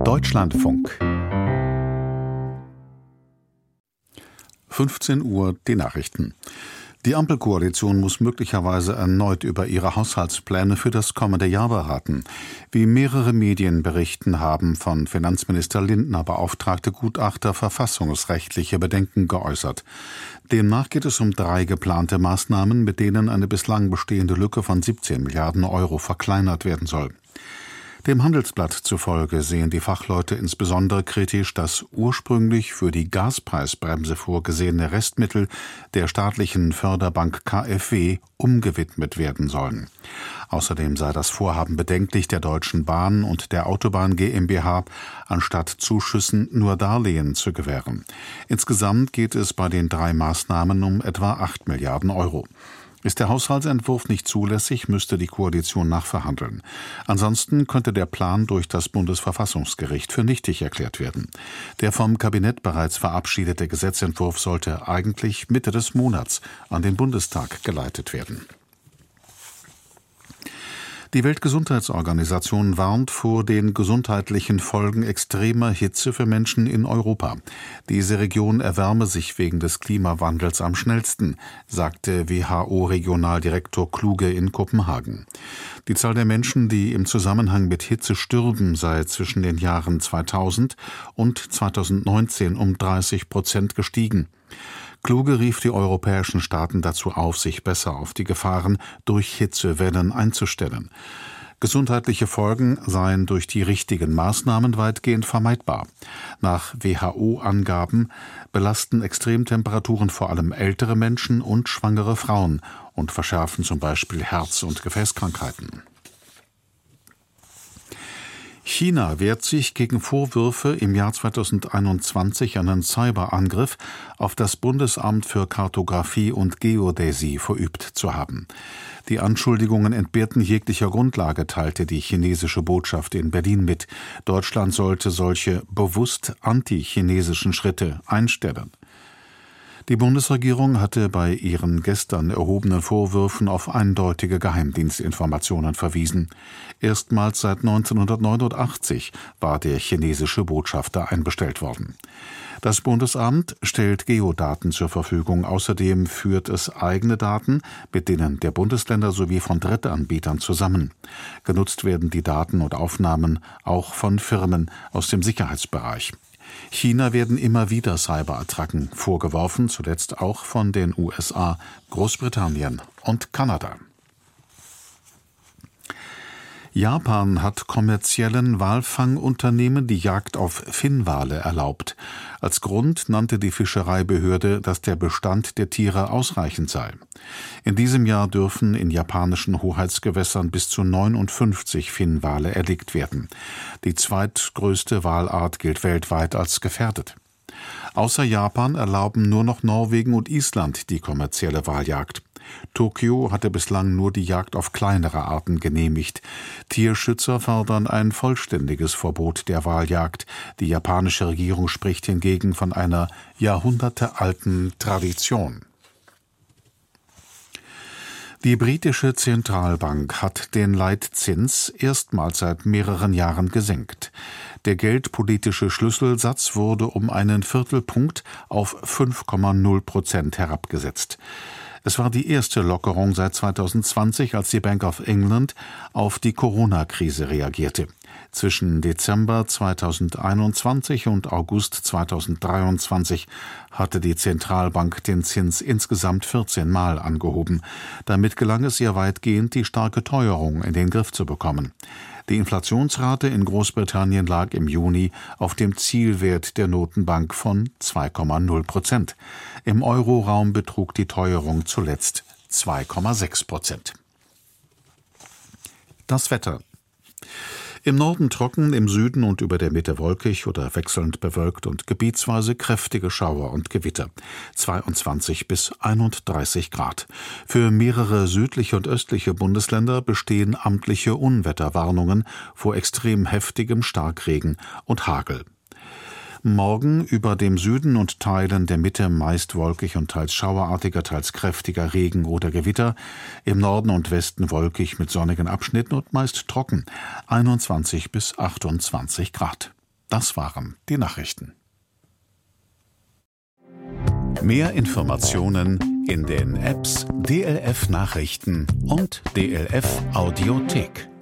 Deutschlandfunk. 15 Uhr die Nachrichten. Die Ampelkoalition muss möglicherweise erneut über ihre Haushaltspläne für das kommende Jahr beraten. Wie mehrere Medien berichten, haben von Finanzminister Lindner beauftragte Gutachter verfassungsrechtliche Bedenken geäußert. Demnach geht es um 3 geplante Maßnahmen, mit denen eine bislang bestehende Lücke von 17 Milliarden Euro verkleinert werden soll. Dem Handelsblatt zufolge sehen die Fachleute insbesondere kritisch, dass ursprünglich für die Gaspreisbremse vorgesehene Restmittel der staatlichen Förderbank KfW umgewidmet werden sollen. Außerdem sei das Vorhaben bedenklich, der Deutschen Bahn und der Autobahn GmbH anstatt Zuschüssen nur Darlehen zu gewähren. Insgesamt geht es bei den 3 Maßnahmen um etwa 8 Milliarden Euro. Ist der Haushaltsentwurf nicht zulässig, müsste die Koalition nachverhandeln. Ansonsten könnte der Plan durch das Bundesverfassungsgericht für nichtig erklärt werden. Der vom Kabinett bereits verabschiedete Gesetzentwurf sollte eigentlich Mitte des Monats an den Bundestag geleitet werden. Die Weltgesundheitsorganisation warnt vor den gesundheitlichen Folgen extremer Hitze für Menschen in Europa. Diese Region erwärme sich wegen des Klimawandels am schnellsten, sagte WHO-Regionaldirektor Kluge in Kopenhagen. Die Zahl der Menschen, die im Zusammenhang mit Hitze stürben, sei zwischen den Jahren 2000 und 2019 um 30% gestiegen. Kluge rief die europäischen Staaten dazu auf, sich besser auf die Gefahren durch Hitzewellen einzustellen. Gesundheitliche Folgen seien durch die richtigen Maßnahmen weitgehend vermeidbar. Nach WHO-Angaben belasten Extremtemperaturen vor allem ältere Menschen und schwangere Frauen und verschärfen zum Beispiel Herz- und Gefäßkrankheiten. China wehrt sich gegen Vorwürfe, im Jahr 2021 einen Cyberangriff auf das Bundesamt für Kartographie und Geodäsie verübt zu haben. Die Anschuldigungen entbehrten jeglicher Grundlage, teilte die chinesische Botschaft in Berlin mit. Deutschland sollte solche bewusst anti-chinesischen Schritte einstellen. Die Bundesregierung hatte bei ihren gestern erhobenen Vorwürfen auf eindeutige Geheimdienstinformationen verwiesen. Erstmals seit 1989 war der chinesische Botschafter einbestellt worden. Das Bundesamt stellt Geodaten zur Verfügung. Außerdem führt es eigene Daten mit denen der Bundesländer sowie von Drittanbietern zusammen. Genutzt werden die Daten und Aufnahmen auch von Firmen aus dem Sicherheitsbereich. China werden immer wieder Cyberattacken vorgeworfen, zuletzt auch von den USA, Großbritannien und Kanada. Japan hat kommerziellen Walfangunternehmen die Jagd auf Finnwale erlaubt. Als Grund nannte die Fischereibehörde, dass der Bestand der Tiere ausreichend sei. In diesem Jahr dürfen in japanischen Hoheitsgewässern bis zu 59 Finnwale erlegt werden. Die zweitgrößte Walart gilt weltweit als gefährdet. Außer Japan erlauben nur noch Norwegen und Island die kommerzielle Waljagd. Tokio hatte bislang nur die Jagd auf kleinere Arten genehmigt. Tierschützer fordern ein vollständiges Verbot der Waljagd. Die japanische Regierung spricht hingegen von einer jahrhundertealten Tradition. Die britische Zentralbank hat den Leitzins erstmals seit mehreren Jahren gesenkt. Der geldpolitische Schlüsselsatz wurde um einen Viertelpunkt auf 5,0% herabgesetzt. Es war die erste Lockerung seit 2020, als die Bank of England auf die Corona-Krise reagierte. Zwischen Dezember 2021 und August 2023 hatte die Zentralbank den Zins insgesamt 14 Mal angehoben. Damit gelang es ihr weitgehend, die starke Teuerung in den Griff zu bekommen. Die Inflationsrate in Großbritannien lag im Juni auf dem Zielwert der Notenbank von 2,0%. Im Euroraum betrug die Teuerung zuletzt 2,6%. Das Wetter. Im Norden trocken, im Süden und über der Mitte wolkig oder wechselnd bewölkt und gebietsweise kräftige Schauer und Gewitter. 22 bis 31 Grad. Für mehrere südliche und östliche Bundesländer bestehen amtliche Unwetterwarnungen vor extrem heftigem Starkregen und Hagel. Morgen über dem Süden und Teilen der Mitte meist wolkig und teils schauerartiger, teils kräftiger Regen oder Gewitter. Im Norden und Westen wolkig mit sonnigen Abschnitten und meist trocken. 21 bis 28 Grad. Das waren die Nachrichten. Mehr Informationen in den Apps DLF Nachrichten und DLF Audiothek.